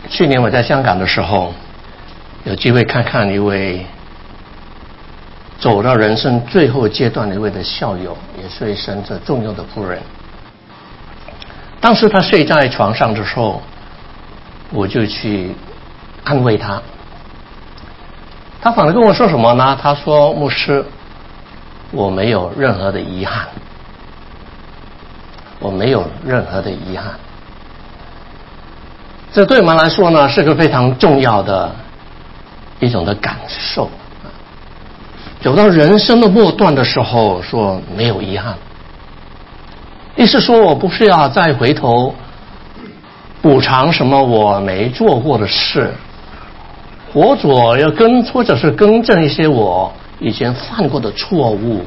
去年我在香港的时候，有机会看看一位走到人生最后阶段的一位的校友，也是位神者重要的夫人。当时他睡在床上的时候，我就去安慰他。他反而跟我说什么呢？他说：“牧师，我没有任何的遗憾，我没有任何的遗憾。”这对我们来说呢，是个非常重要的一种的感受。走到人生的末段的时候，说没有遗憾，意思说我不是要再回头补偿什么我没做过的事，或者是更正一些我以前犯过的错误。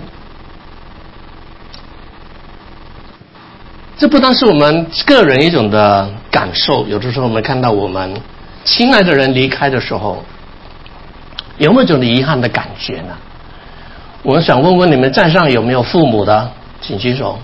这不单是我们个人一种的感受，有的时候我们看到我们亲爱的人离开的时候，有没有这种遗憾的感觉呢？我想问问你们在上有没有父母的，请举手。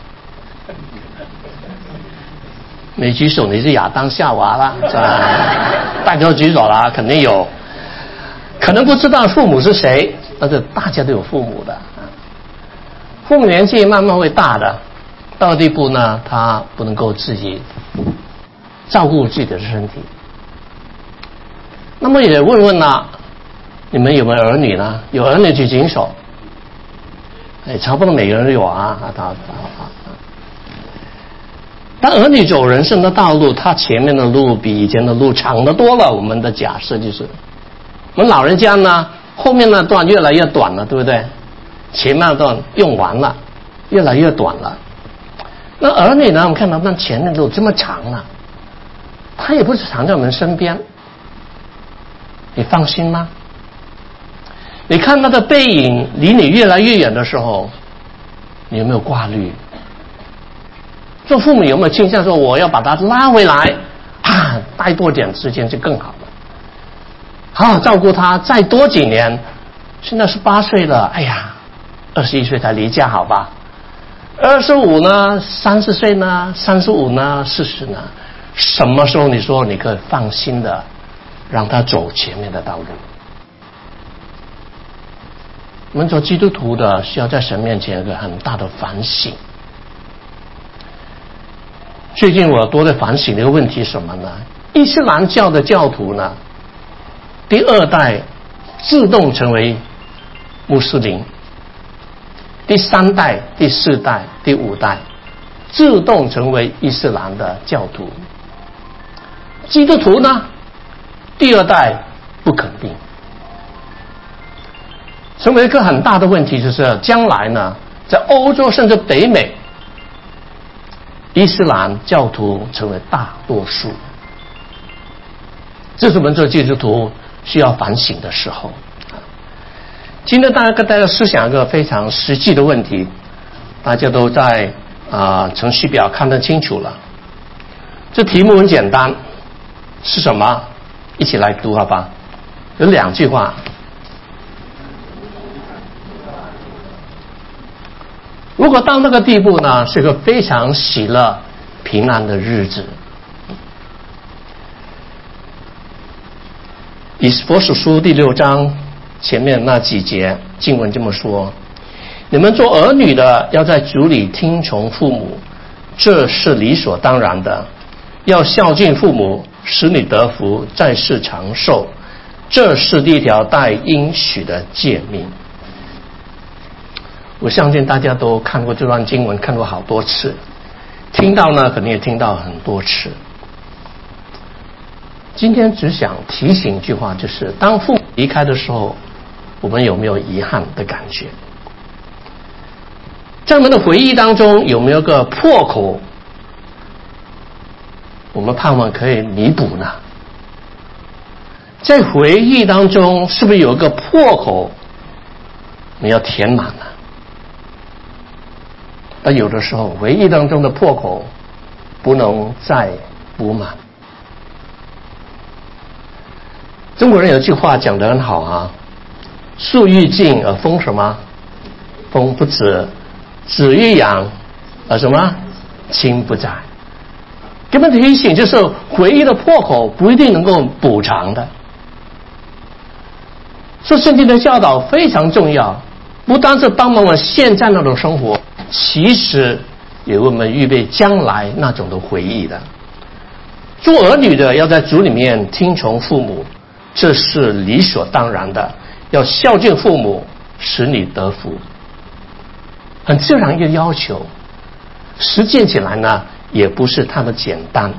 没举手你是亚当夏娃啦，是吧？大家都举手啦，肯定有。可能不知道父母是谁，但是大家都有父母的。父母年纪慢慢会大的，到了地步呢，他不能够自己照顾自己的身体。那么也问问呢，你们有没有儿女呢？有儿女举举手。差不多每个人都有啊。当儿女走人生的道路，他前面的路比以前的路长得多了。我们的假设就是，我们老人家呢，后面那段越来越短了，对不对？前面那段用完了，越来越短了。那儿女呢，我们看到那前面的路这么长了，他也不是常在我们身边，你放心吗？你看他的背影离你越来越远的时候，你有没有挂虑？做父母有没有倾向说我要把他拉回来啊，待多点时间就更好了，好好照顾他，再多几年。现在18岁了，哎呀，21岁才离家好吧，25呢，30岁呢，35呢，40呢，什么时候你说你可以放心的让他走前面的道路？我们做基督徒的需要在神面前有个很大的反省。最近我多在反省的一个问题是什么呢？伊斯兰教的教徒呢，第2代自动成为穆斯林，第3代、第4代、第5代自动成为伊斯兰的教徒。基督徒呢，第2代不肯定。成为一个很大的问题，就是将来呢，在欧洲甚至北美，伊斯兰教徒成为大多数。这是我们做基督徒需要反省的时候。今天大家跟大家思想一个非常实际的问题，大家都在程序表看得清楚了。这题目很简单，是什么？一起来读好吧。有2句话。如果到那个地步呢，是个非常喜乐平安的日子。以弗所书第6章前面那几节经文这么说：你们做儿女的要在主里听从父母，这是理所当然的，要孝敬父母，使你得福，在世长寿，这是第一条带应许的诫命。我相信大家都看过这段经文，看过好多次，听到呢肯定也听到很多次。今天只想提醒一句话，就是当父母离开的时候，我们有没有遗憾的感觉？在我们的回忆当中有没有个破口，我们盼望可以弥补呢？在回忆当中是不是有一个破口你要填满呢？但有的时候回忆当中的破口不能再补满。中国人有句话讲得很好啊，树欲静而风什么？风不止，子欲养而什么？亲不在。 给我们提醒，就是回忆的破口不一定能够补偿的。所以圣经的教导非常重要，不单是帮我们现在那种生活，其实也为我们预备将来那种的回忆的。做儿女的要在主里面听从父母，这是理所当然的，要孝敬父母，使你得福，很自然一个要求，实践起来呢也不是太的简单。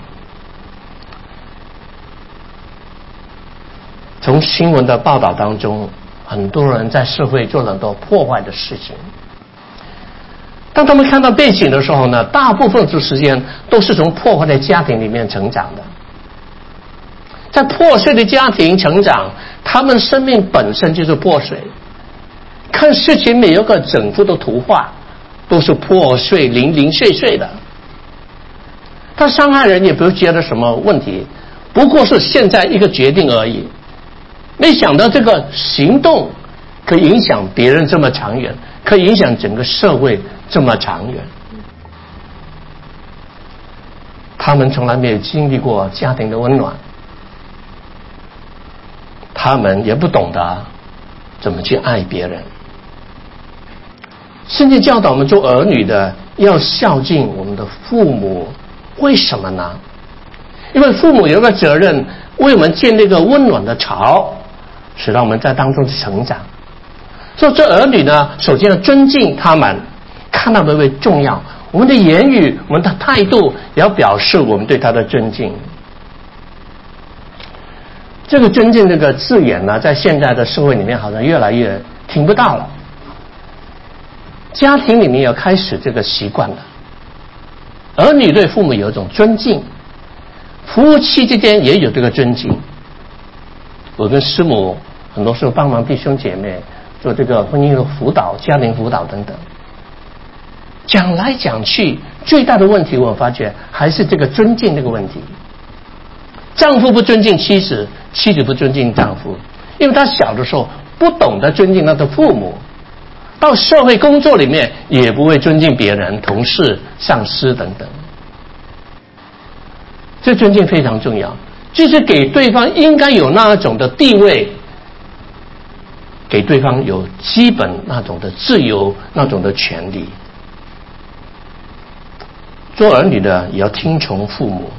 从新闻的报道当中，很多人在社会做了很多破坏的事情。当他们看到背景的时候呢，大部分的时间都是从破坏的家庭里面成长的。在破碎的家庭成长，他们生命本身就是破碎，看事情每一个整幅的图画都是破碎零零碎碎的。他伤害人也不觉得什么问题，不过是现在一个决定而已。没想到这个行动可以影响别人这么长远，可以影响整个社会这么长远。他们从来没有经历过家庭的温暖，他们也不懂得怎么去爱别人。圣经教导我们做儿女的要孝敬我们的父母，为什么呢？因为父母有一个责任为我们建立一个温暖的巢，使让我们在当中成长。所以做儿女呢，首先要尊敬他们，看他们为重要，我们的言语我们的态度也要表示我们对他的尊敬。这个尊敬这个字眼呢，在现在的社会里面好像越来越听不到了。家庭里面要开始这个习惯了，儿女对父母有一种尊敬，夫妻之间也有这个尊敬。我跟师母很多时候帮忙弟兄姐妹做这个婚姻的辅导、家庭辅导等等，讲来讲去，最大的问题我发觉还是这个尊敬这个问题。丈夫不尊敬妻子，妻子不尊敬丈夫，因为他小的时候不懂得尊敬他的父母，到社会工作里面也不会尊敬别人，同事、上司等等。这尊敬非常重要，就是给对方应该有那种的地位，给对方有基本那种的自由，那种的权利。做儿女的也要听从父母，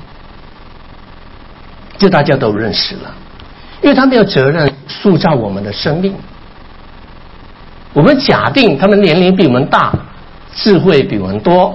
这大家都认识了，因为他们有责任塑造我们的生命。我们假定他们年龄比我们大，智慧比我们多，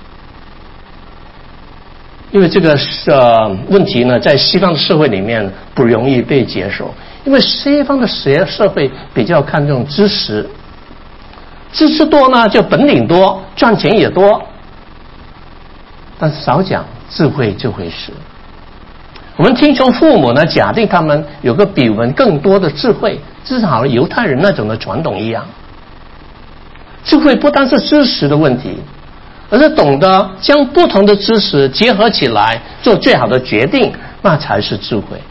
因为这个问题呢，在西方的社会里面不容易被接受，因为西方的社会比较看重知识，知识多呢就本领多，赚钱也多，但是少讲智慧这回事。我们听从父母呢，假定他们有个比我们更多的智慧，至少犹太人那种的传统一样。智慧不单是知识的问题，而是懂得将不同的知识结合起来做最好的决定，那才是智慧。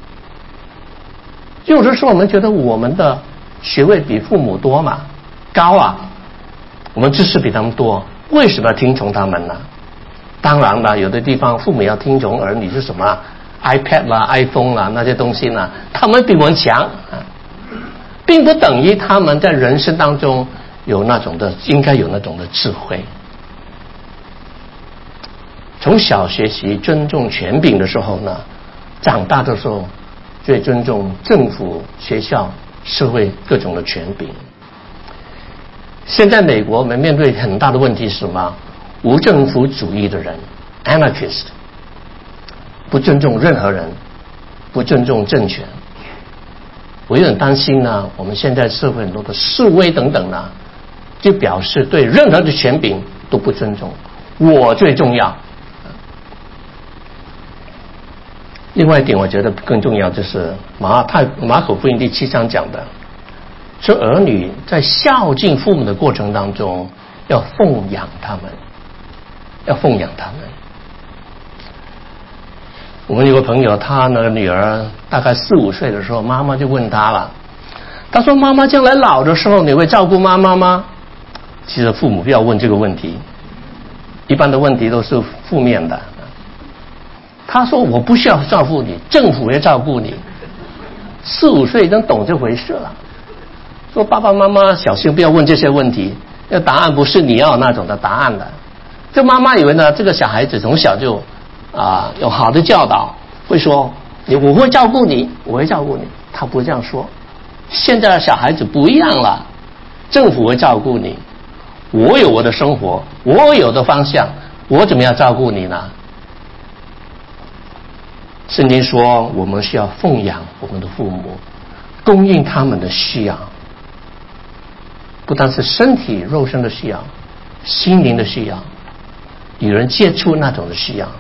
有的时候我们觉得我们的学位比父母多嘛，高啊，我们知识比他们多，为什么要听从他们呢？当然了，有的地方父母要听从儿女是什么 iPad 啦、iPhone 啦那些东西呢，他们比我们强，并不等于他们在人生当中有那种的应该有那种的智慧。从小学习尊重权柄的时候呢，长大的时候最尊重政府、学校、社会各种的权柄。现在美国我们面对很大的问题是什么？无政府主义的人 anarchist， 不尊重任何人，不尊重政权。我有点担心呢，我们现在社会很多的示威等等呢，就表示对任何的权柄都不尊重，我最重要。另外一点我觉得更重要，就是马可福音第7章讲的，说儿女在孝敬父母的过程当中要奉养他们，要奉养他们。我们有个朋友，他那个女儿大概4、5岁的时候，妈妈就问他了，他说妈妈将来老的时候你会照顾妈妈吗？其实父母不要问这个问题，一般的问题都是负面的。 他说我不需要照顾你，政府会照顾你。4、5岁已经懂这回事了，说爸爸妈妈小心不要问这些问题，那答案不是你要那种的答案的。这妈妈以为呢，这个小孩子从小就有好的教导，会说我会照顾你，我会照顾你。他不会这样说。现在的小孩子不一样了，政府会照顾你，我有我的生活，我有的方向，我怎么样照顾你呢？圣经说我们需要奉养我们的父母，供应他们的需要，不单是身体肉身的需要，心灵的需要，与人接触那种的需要。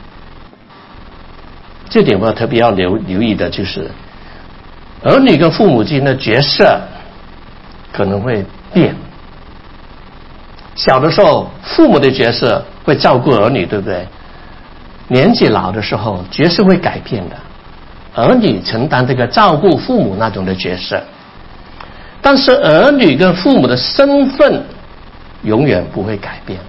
这点我特别要留意的就是儿女跟父母之间的角色可能会变。小的时候父母的角色会照顾儿女，对不对？年纪老的时候角色会改变的，儿女承担这个照顾父母那种的角色，但是儿女跟父母的身份永远不会改变。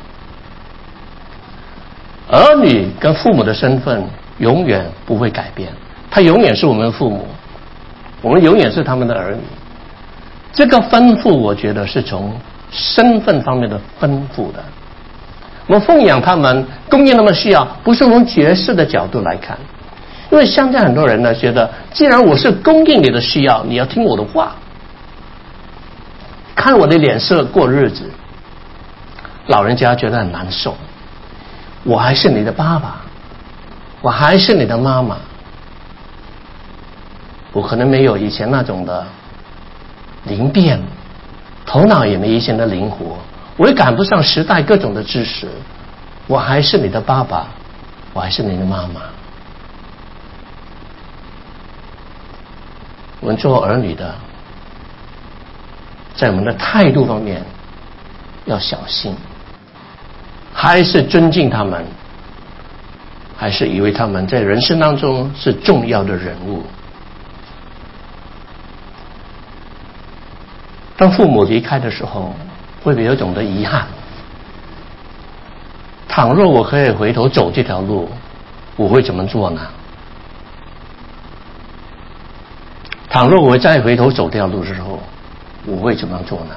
儿女跟父母的身份永远不会改变，他永远是我们的父母，我们永远是他们的儿女。这个吩咐我觉得是从身份方面的吩咐的。我们奉养他们，供应他们需要，不是从角色的角度来看。因为现在很多人呢觉得，既然我是供应你的需要，你要听我的话，看我的脸色过日子。老人家觉得很难受，我还是你的爸爸，我还是你的妈妈，我可能没有以前那种的灵便，头脑也没以前的灵活，我也赶不上时代各种的知识，我还是你的爸爸，我还是你的妈妈。我们做儿女的，在我们的态度方面要小心，还是尊敬他们，还是以为他们在人生当中是重要的人物。当父母离开的时候，会不会有一种的遗憾？倘若我可以回头走这条路，我会怎么做呢？倘若我再回头走这条路的时候，我会怎么做呢？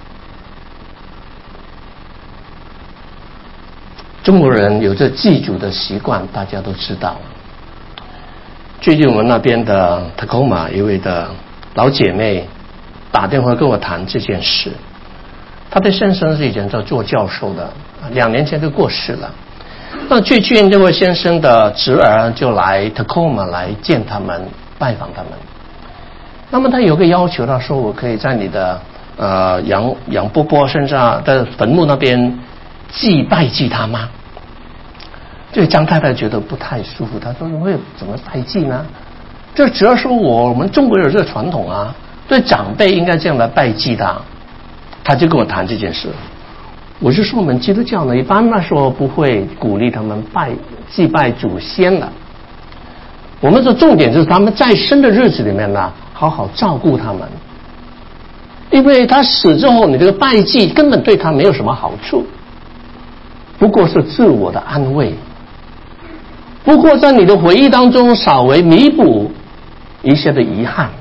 中国人有着祭祖的习惯，大家都知道。最近我们那边的 Tacoma 一位的老姐妹打电话跟我谈这件事。她的先生是以前在做教授的，2年前就过世了。那最近这位先生的侄儿就来 Tacoma 来见他们，拜访他们。那么他有个要求，他说我可以在你的杨伯伯身上的坟墓那边拜祭他吗？这个张太太觉得不太舒服，她说会怎么拜祭呢？这只要说我们中国有这个传统啊，对长辈应该这样来拜祭他。他就跟我谈这件事，我就说我们基督教呢，一般来说不会鼓励他们祭拜祖先的。我们的重点就是他们在生的日子里面呢，好好照顾他们，因为他死之后，你这个拜祭根本对他没有什么好处，不过是自我的安慰，不过在你的回忆当中稍微弥补一些的遗憾。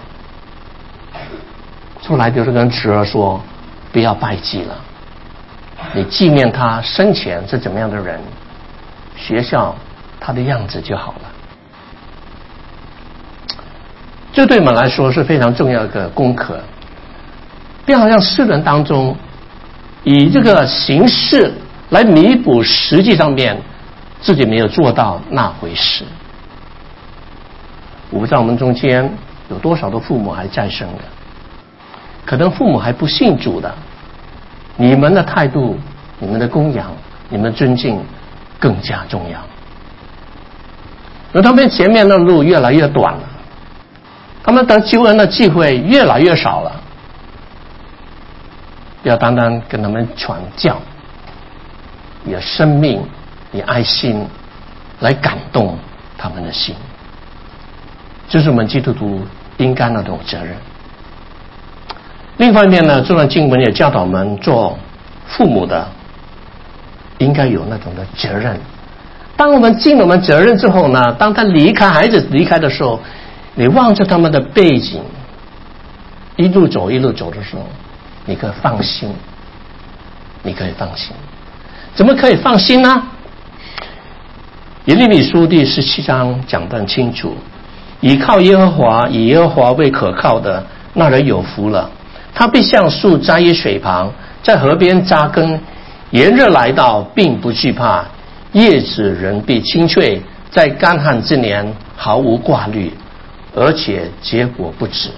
后来就是跟侄儿说，不要拜祭了，你纪念他生前是怎么样的人，学校他的样子就好了。这对我们来说是非常重要的一个功课，不要让世人当中以这个形式来弥补实际上面自己没有做到那回事。我不知道我们中间有多少的父母还在生的，可能父母还不信主的，你们的态度、你们的供养、你们的尊敬更加重要。而他们前面的路越来越短了，他们得救恩的机会越来越少了，不要单单跟他们传教，以生命、以爱心来感动他们的心，这是我们基督徒应该那种责任。另一方面呢，这段经文也教导我们做父母的应该有那种的责任， 当我们尽了我们责任之后呢，当他孩子离开的时候，你望着他们的背景，一路走的时候，你可以放心，你可以放心。怎么可以放心呢？耶利米书第17章讲得很清楚，倚靠耶和华，以耶和华为可靠的，那人有福了。他必像树栽于水旁，在河边扎根，炎热来到并不惧怕，叶子仍必青翠，在干旱之年毫无挂虑，而且结果不止。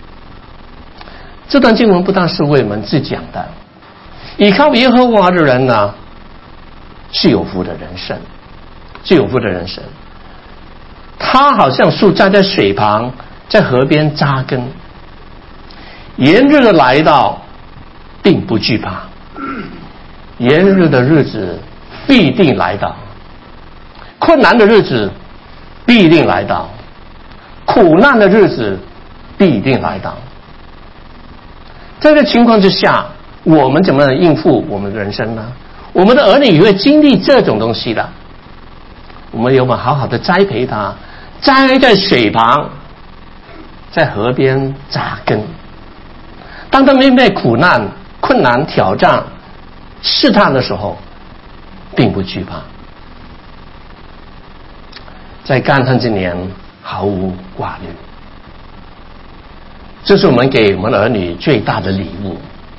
这段经文不但是为我们自己讲的，倚靠耶和华的人呢，是有福的人生，是有福的人生。他好像树栽在水旁，在河边扎根，炎热的来到并不惧怕，炎热的日子必定来到，困难的日子必定来到，苦难的日子必定来到。在这个情况之下，我们怎么应付我们的人生呢？我们的儿女也会经历这种东西的，我们有没有好好的栽培他，栽在水旁，在河边扎根。当他面对苦难、困难、挑战、试探的时候，并不惧怕，在干旱之年毫无挂虑。这是我们给我们的儿女最大的礼物。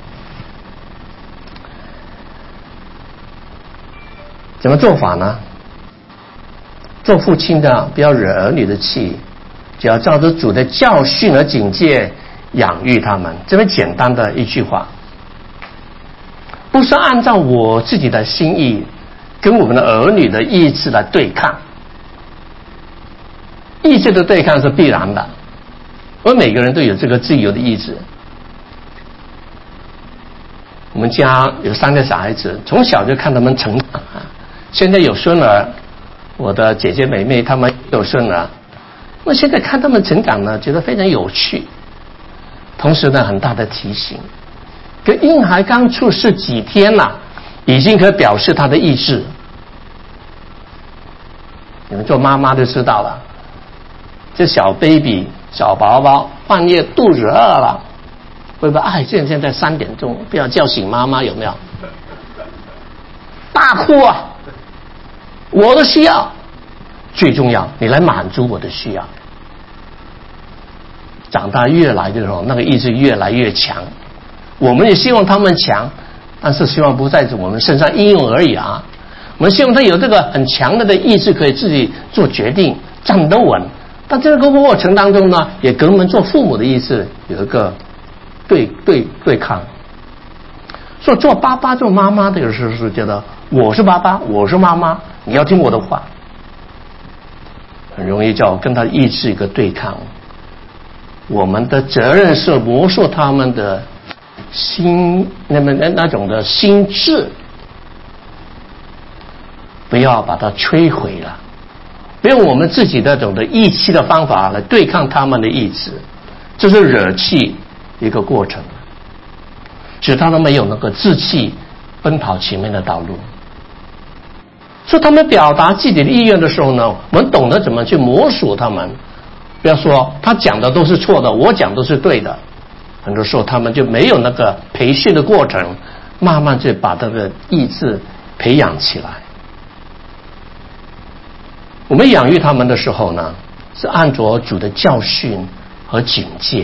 怎么做法呢？做父亲的不要惹儿女的气，只要照着主的教训和警戒养育他们。这么简单的一句话，不是按照我自己的心意跟我们的儿女的意志来对抗，意志的对抗是必然的，而每个人都有这个自由的意志。我们家有3个小孩子，从小就看他们成长啊。现在有孙儿，我的姐姐妹妹他们有孙儿，那现在看他们成长呢，觉得非常有趣，同时呢很大的提醒。可婴孩刚出世几天了，已经可以表示他的意志。你们做妈妈就知道了，这小 baby 小宝宝半夜肚子饿了，会不会现在3点钟，不要叫醒妈妈，有没有？大哭啊！我的需要最重要，你来满足我的需要。长大越来的时候，那个意志越来越强。我们也希望他们强，但是希望不在我们身上应用而已啊。我们希望他有这个很强的意志，可以自己做决定，站得稳。但这个过程当中呢，也跟我们做父母的意志有一个对抗。所以做爸爸做妈妈的有时候是觉得我是爸爸，我是妈妈，你要听我的话，很容易跟他意志一个对抗。我们的责任是磨塑他们的心，那种的心智，不要把它摧毁了，不用我们自己那种的义气的方法来对抗他们的意志，这是惹气一个过程，使他们没有那个志气奔跑前面的道路。所以他们表达自己的意愿的时候呢，我们懂得怎么去摸索他们，不要说他讲的都是错的，我讲都是对的。很多时候他们就没有那个培训的过程，慢慢就把这个意志培养起来。我们养育他们的时候呢，是按着主的教训和警戒。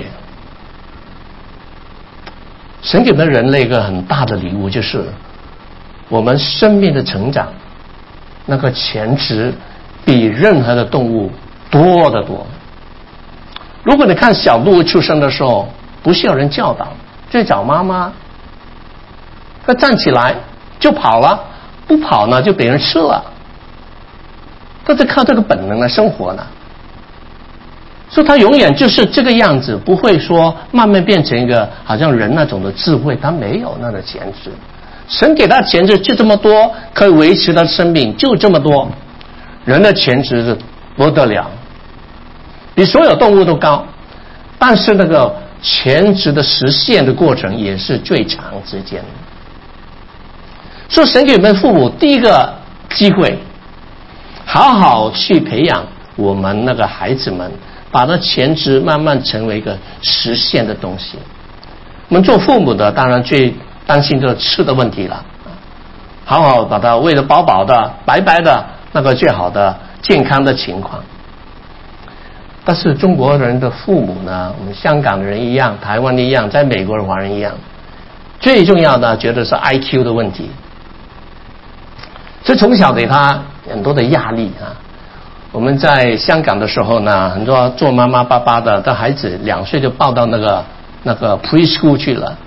神给我们人类一个很大的礼物，就是我们生命的成长，那个潜质比任何的动物多得多。如果你看小动物出生的时候，不需要人教导，就找妈妈，它站起来就跑了，不跑呢就被人吃了，它是靠这个本能来生活呢。所以它永远就是这个样子，不会说慢慢变成一个好像人那种的智慧，它没有那个潜质。神给他潜质就这么多，可以维持他的生命就这么多。人的潜质是不得了，比所有动物都高，但是那个潜质的实现的过程也是最长时间的。所以神给我们父母第一个机会， 好好去培养我们那个孩子们，把它潜质慢慢成为一个实现的东西。我们做父母的当然最担心这吃的问题了，好好把它喂得饱饱的、白白的，那个最好的健康的情况。但是中国人的父母呢，我们香港的人一样，台湾的一样，在美国的华人一样，最重要的觉得是 IQ 的问题，所以从小给他很多的压力啊。我们在香港的时候呢，很多做妈妈爸爸的孩子2岁就报到那个 preschool 去了，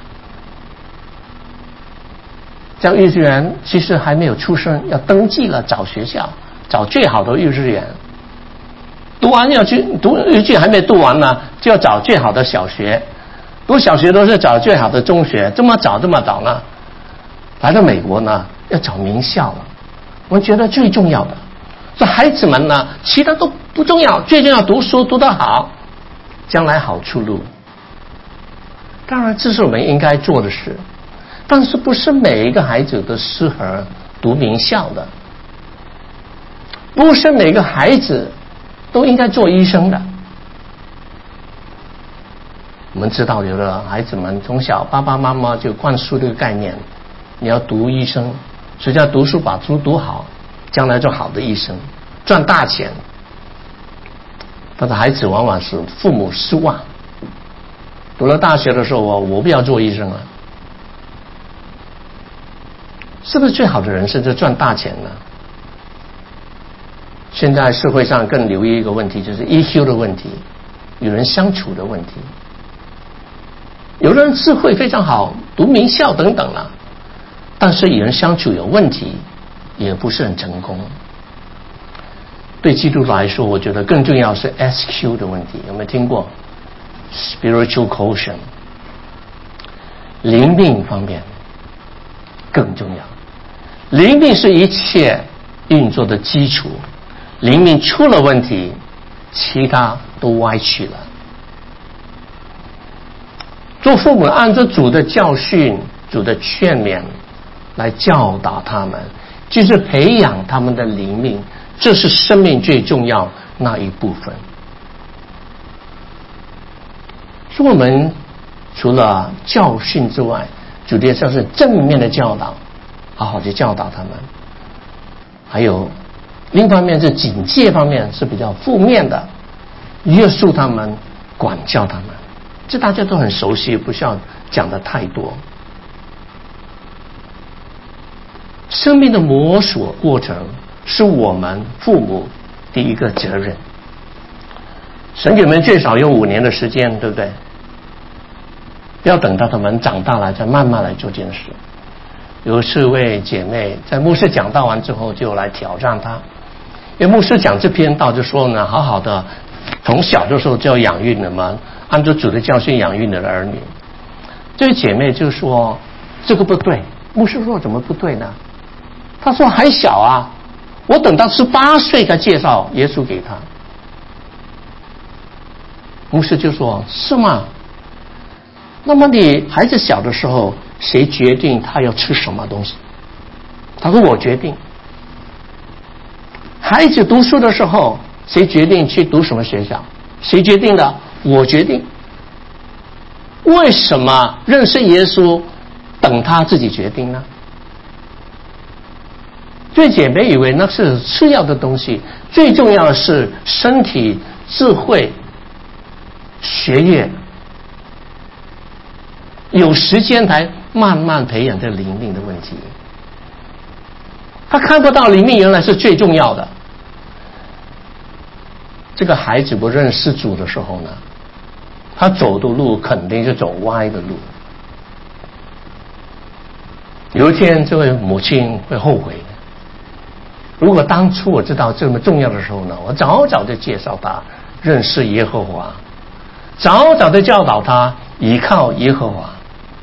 在幼稚园其实还没有出生，要登记了，找学校，找最好的幼稚园。读完要去读幼稚园还没读完呢，就要找最好的小学，读小学都是找最好的中学，这么早呢？来到美国呢，要找名校了。我们觉得最重要的，这孩子们呢，其他都不重要，最重要读书读得好，将来好出路。当然，这是我们应该做的事，但是不是每一个孩子都适合读名校的，不是每个孩子都应该做医生的。我们知道有的孩子们从小爸爸妈妈就灌输这个概念，你要读医生，所以要读书把书读好，将来做好的医生，赚大钱。但是孩子往往是父母失望，读了大学的时候我不要做医生了，是不是最好的人生就赚大钱呢？现在社会上更留意一个问题，就是 EQ 的问题，与人相处的问题。有的人智慧非常好，读名校等等了，但是与人相处有问题，也不是很成功。对基督徒来说，我觉得更重要是 SQ 的问题，有没有听过 Spiritual Quotient？ 灵命方面更重要，灵命是一切运作的基础，灵命出了问题，其他都歪曲了。做父母按照主的教训、主的劝勉来教导他们，就是培养他们的灵命，这是生命最重要那一部分。所以我们除了教训之外，主要是正面的教导，好好去教导他们。还有另一方面是警戒方面是比较负面的，约束他们，管教他们，这大家都很熟悉，不需要讲的太多。生命的摸索过程是我们父母第一个责任。神给我们最少用5年的时间，对不对？不要等到他们长大了再慢慢来做这件事。有4位姐妹在牧师讲道完之后就来挑战他，因为牧师讲这篇道就说呢，好好的从小的时候就要养育你们，按照主的教训养育你的儿女。这位姐妹就说这个不对，牧师说怎么不对呢？他说还小啊，我等到18岁才介绍耶稣给他。牧师就说是吗？那么你孩子小的时候谁决定他要吃什么东西？他说我决定。孩子读书的时候谁决定去读什么学校？谁决定的？我决定。为什么认识耶稣等他自己决定呢？这姐妹以为那是次要的东西，最重要的是身体、智慧、学业，有时间才慢慢培养这灵命的问题。他看不到灵命原来是最重要的。这个孩子不认识主的时候呢，他走的路肯定是走歪的路。有一天这位母亲会后悔的，如果当初我知道这么重要的时候呢，我早早就介绍他认识耶和华，早早的教导他依靠耶和华。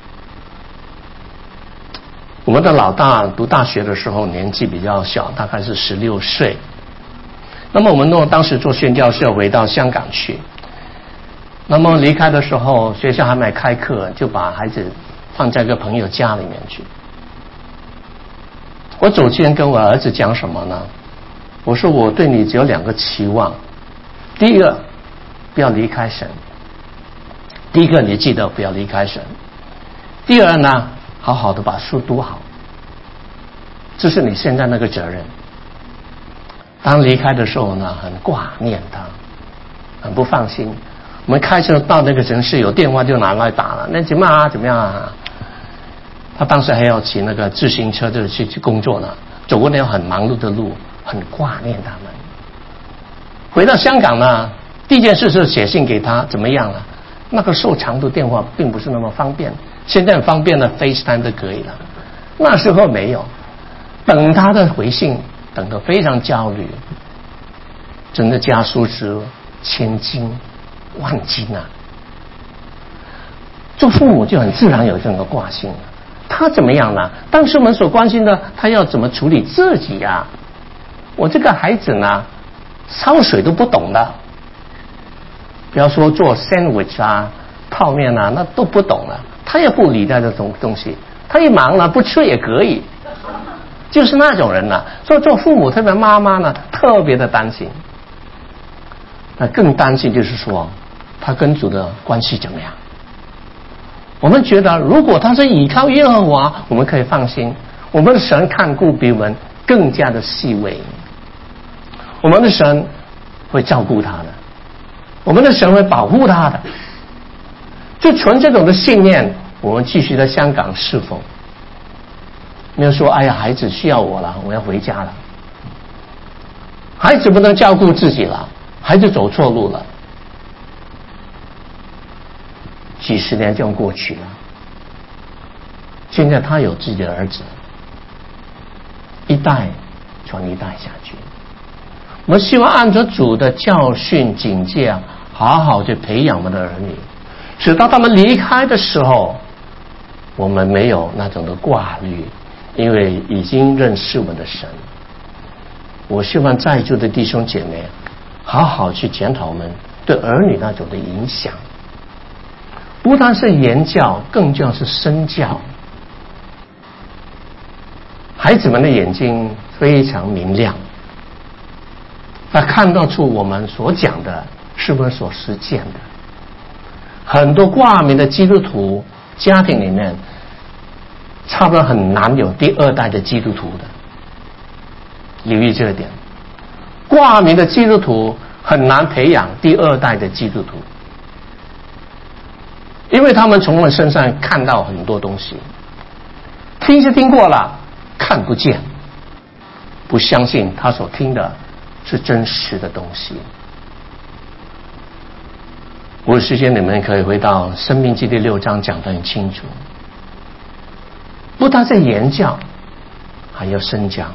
我们的老大读大学的时候年纪比较小，大概是16岁。那么我们当时做宣教士要回到香港去，那么离开的时候学校还没开课，就把孩子放在一个朋友家里面去。我走前跟我儿子讲什么呢？ 我说我对你只有2个期望，第一个不要离开神，第一个你记得不要离开神，第二呢，好好的把书读好，这是你现在那个责任。当离开的时候呢，很挂念他，很不放心。我们开车到那个城市，有电话就拿来打了，那怎么啊？怎么样啊？他当时还要骑那个自行车就去工作呢，走过那条很忙碌的路，很挂念他们。回到香港呢，第一件事是写信给他，怎么样了？那个时候长途电话并不是那么方便，现在很方便的 FaceTime 都可以了，那时候没有。等他的回信，等得非常焦虑，真的家书是千金万金啊！做父母就很自然有这种挂心了。他怎么样呢？当时我们所关心的，他要怎么处理自己啊？我这个孩子呢，烧水都不懂的，不要说做 sandwich 啊、泡面啊，那都不懂了。他也不理他这种东西，他一忙了不吃也可以，就是那种人呢。所以做父母，特别妈妈呢，特别的担心。那更担心就是说，他跟主的关系怎么样？我们觉得，如果他是倚靠耶和华，我们可以放心。我们的神看顾比我们更加的细微，我们的神会照顾他的，我们的神会保护他的。就存这种的信念，我们继续在香港侍奉。没有说，哎呀，孩子需要我了，我要回家了。孩子不能照顾自己了，孩子走错路了。几十年这样过去了，现在他有自己的儿子，一代传一代下去。我们希望按照主的教训警戒啊，好好去培养我们的儿女，使到他们离开的时候，我们没有那种的挂虑，因为已经认识我们的神。我希望在座的弟兄姐妹好好去检讨我们对儿女那种的影响，不但是言教，更重要是身教。孩子们的眼睛非常明亮，他看到出我们所讲的是我们所实践的。很多挂名的基督徒家庭里面，差不多很难有第二代的基督徒的，留意这一点。挂名的基督徒很难培养第二代的基督徒，因为他们从我们身上看到很多东西，听是听过了，看不见，不相信他所听的是真实的东西。我有时间你们可以回到申命记第6章，讲得很清楚，不但在言教，还要身教。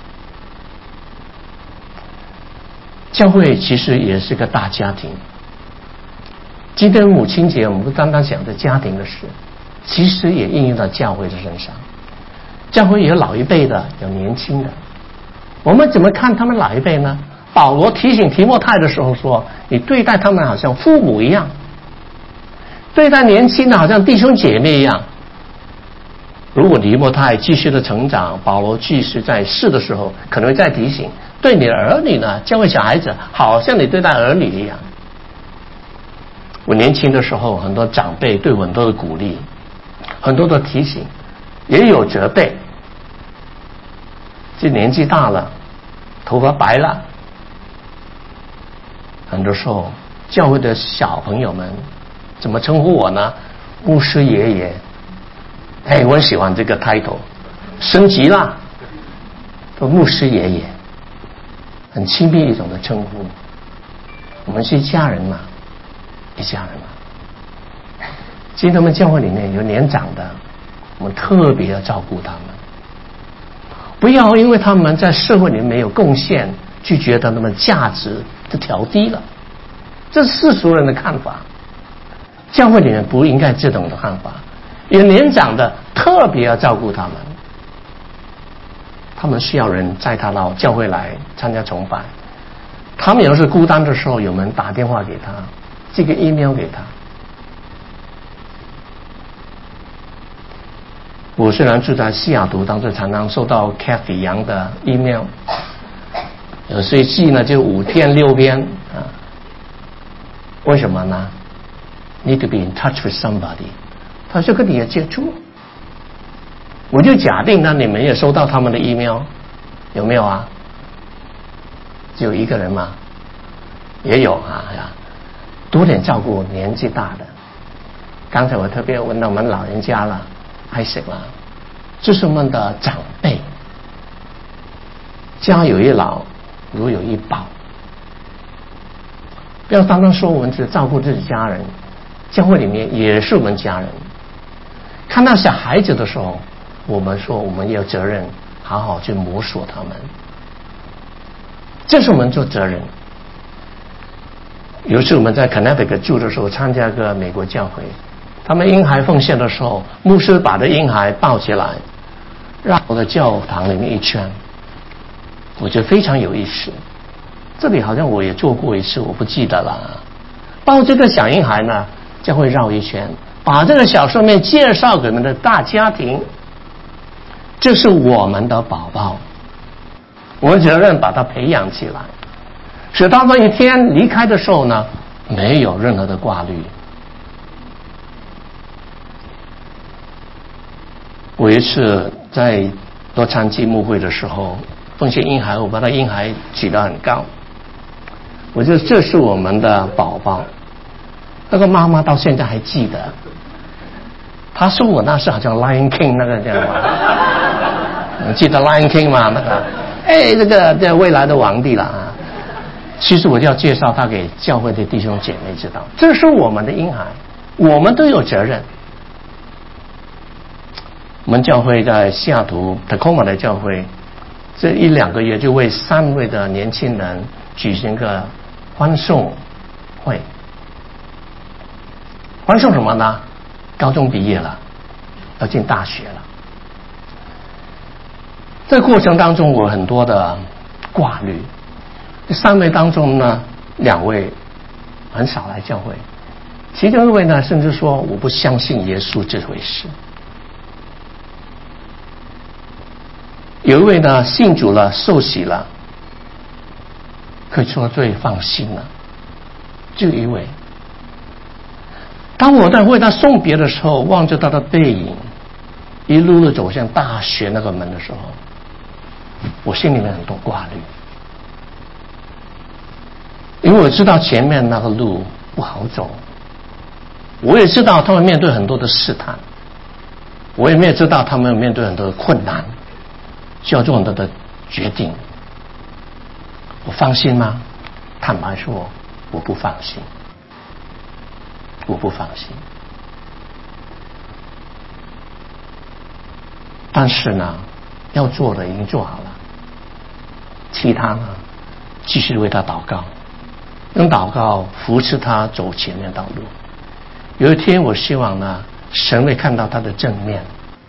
教会其实也是个大家庭。今天母亲节，我们不单单想着家庭的事，其实也应用到教会的身上。教会有老一辈的，有年轻的。我们怎么看他们老一辈呢？保罗提醒提摩太的时候说，你对待他们好像父母一样，对待年轻的好像弟兄姐妹一样。如果提摩太继续的成长，保罗继续在世的时候，可能会再提醒，对你的儿女呢，教会小孩子好像你对待儿女一样。我年轻的时候，很多长辈对我很多的鼓励，很多的提醒，也有责备。这年纪大了，头发白了，很多时候教会的小朋友们怎么称呼我呢？牧师爷爷。哎，我很喜欢这个 title， 升级了，都牧师爷爷，很亲密一种的称呼。我们是一家人嘛，一家人嘛。今天我们教会里面有年长的，我们特别要照顾他们，不要因为他们在社会里面没有贡献，就觉得他们价值就调低了。这是世俗人的看法，教会里面不应该这种的看法。有年长的特别要照顾他们，他们需要人载他到教会来参加崇拜。他们有时孤单的时候，有人打电话给他，寄个 email 给他。我虽然住在西雅图，当时常常收到 Kathy 杨的 email， 有些季呢就5天6天啊。为什么呢？ Need to be in touch with somebody， 他就跟你也接触。我就假定呢，你们也收到他们的 email， 有没有啊？只有一个人吗？也有啊呀，多点照顾年纪大的。刚才我特别问到我们老人家了，还行了，这是我们的长辈。家有一老，如有一宝。不要单单说我们只照顾自己家人，教会里面也是我们家人。看到小孩子的时候，我们说我们也有责任好好去摸索他们，这是我们做责任。有一次我们在 Connecticut 住的时候，参加个美国教会，他们婴孩奉献的时候，牧师把这婴孩抱起来，绕我的教堂里面一圈，我觉得非常有意思。这里好像我也做过一次，我不记得了。抱这个小婴孩呢，就会绕一圈，把这个小生命介绍给我们的大家庭。这是我们的宝宝，我们责任把他培养起来，使他们一天离开的时候呢，没有任何的挂虑。我一次在洛杉矶牧会的时候，奉献婴孩，我把他婴孩举得很高，我觉得这是我们的宝宝。那个妈妈到现在还记得，她说我那是好像 Lion King 那个这样你记得 Lion King 吗？那个这未来的皇帝了啊。其实我就要介绍他给教会的弟兄姐妹知道，这是我们的婴孩，我们都有责任。我们教会在西雅图 Tacoma 的教会，这1-2个月就为3位的年轻人举行个欢送会。欢送什么呢？高中毕业了，要进大学了。这个过程当中，我很多的挂虑。这3位当中呢，2位很少来教会，其中1位呢，甚至说我不相信耶稣这回事。有1位呢，信主了，受洗了，可以说最放心了。就1位。当我在为他送别的时候，望着他的背影，一路路走向大学那个门的时候，我心里面很多挂虑，因为我知道前面那个路不好走，我也知道他们面对很多的试探，我也知道他们面对很多的困难，需要做很多的决定。我放心吗？坦白说，我不放心。我不放心，但是呢，要做的已经做好了，其他呢，继续为他祷告，用祷告扶持他走前面道路。有一天，我希望呢，神会看到他的正面。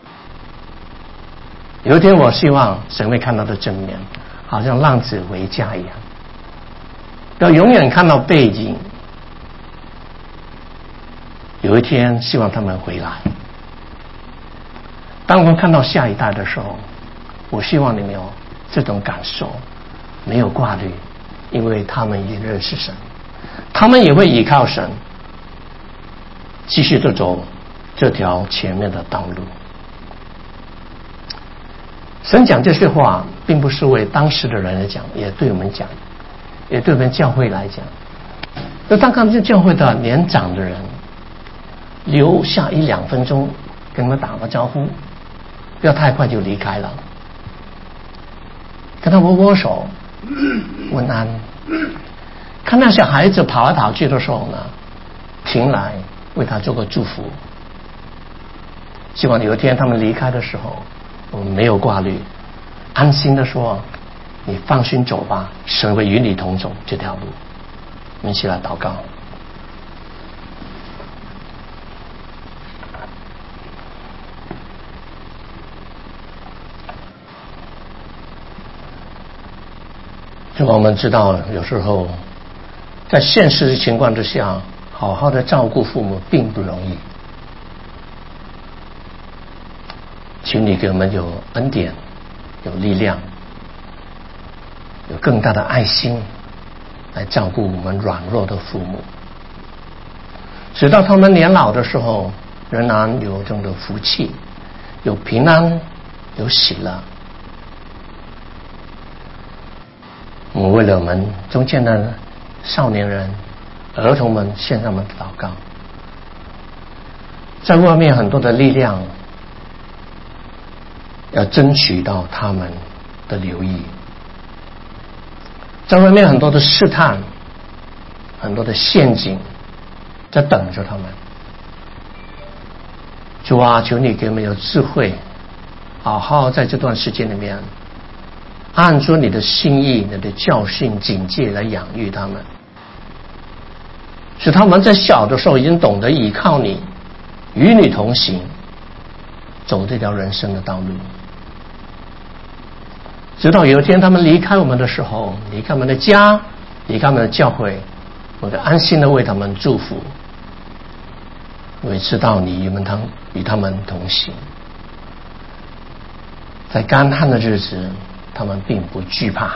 有一天，我希望神会看到他的正面，好像浪子回家一样，要永远看到背景。有一天希望他们回来。当我们看到下一代的时候，我希望你们有这种感受，没有挂虑，因为他们也认识神，他们也会依靠神，继续的走这条前面的道路。神讲这些话并不是为当时的人来讲，也对我们讲，也对我们教会来讲。那当看这教会的年长的人留下1-2分钟跟他们打个招呼，不要太快就离开了，跟他握握手，问安。看到小孩子跑来跑去的时候呢，停来为他做个祝福。希望有一天他们离开的时候，我们没有挂虑，安心的说，你放心走吧，神会与你同走这条路。我们一起来祷告。我们知道有时候在现实的情况之下，好好的照顾父母并不容易，请你给我们有恩典，有力量， 有更大的爱心来照顾我们软弱的父母，直到他们年老的时候，仍然有这种的福气，有平安，有喜乐。我们为了我们中间的少年人、儿童们献上我们的祷告。在外面很多的力量要争取到他们的留意，在外面很多的试探，很多的陷阱在等着他们。主啊，求你给我们有智慧，好好在这段时间里面按着你的心意、你的教训、警戒来养育他们，使他们在小的时候已经懂得依靠你，与你同行，走这条人生的道路，直到有一天他们离开我们的时候，离开我们的家，离开我们的教会，我就安心的为他们祝福，因为知道你与他们同行。在干旱的日子，他们并不惧怕，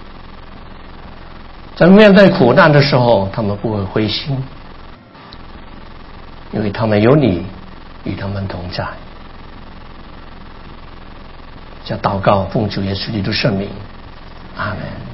在面对苦难的时候，他们不会灰心，因为他们有你与他们同在。叫祷告奉主耶稣基督圣名，阿们。